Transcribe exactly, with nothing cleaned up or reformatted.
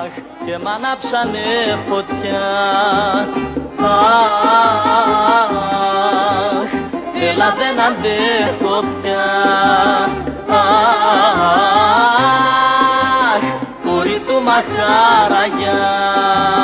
αχ, και μ' ανάψανε φωτιά. Αχ, έλα δεν αντέχω πια. Αχ, κόρη του μαχαραγιά.